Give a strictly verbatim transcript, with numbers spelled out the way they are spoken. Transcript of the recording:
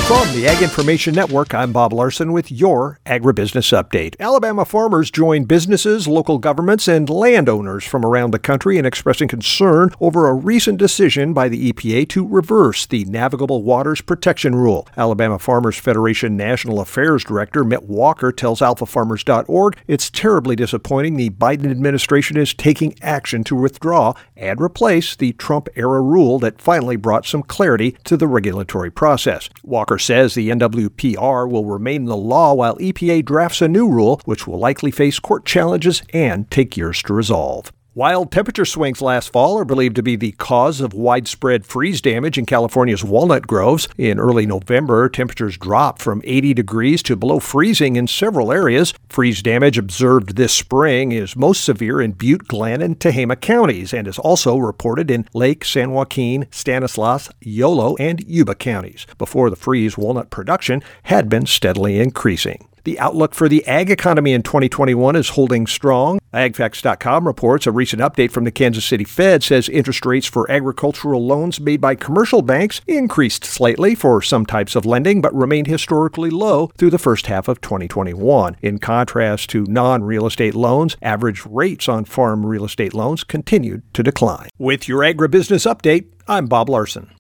From the Ag Information Network, I'm Bob Larson with your Agribusiness Update. Alabama farmers join businesses, local governments, and landowners from around the country in expressing concern over a recent decision by the E P A to reverse the Navigable Waters Protection Rule. Alabama Farmers Federation National Affairs Director Mitt Walker tells alpha farmers dot org it's terribly disappointing the Biden administration is taking action to withdraw and replace the Trump-era rule that finally brought some clarity to the regulatory process. Walker says the N W P R will remain the law while E P A drafts a new rule, which will likely face court challenges and take years to resolve. Wild temperature swings last fall are believed to be the cause of widespread freeze damage in California's walnut groves. In early November, temperatures dropped from eighty degrees to below freezing in several areas. Freeze damage observed this spring is most severe in Butte, Glenn, and Tehama counties and is also reported in Lake, San Joaquin, Stanislaus, Yolo, and Yuba counties. Before the freeze, walnut production had been steadily increasing. The outlook for the ag economy in twenty twenty-one is holding strong. ag facts dot com reports a recent update from the Kansas City Fed says interest rates for agricultural loans made by commercial banks increased slightly for some types of lending, but remained historically low through the first half of twenty twenty-one. In contrast to non-real estate loans, average rates on farm real estate loans continued to decline. With your agribusiness update, I'm Bob Larson.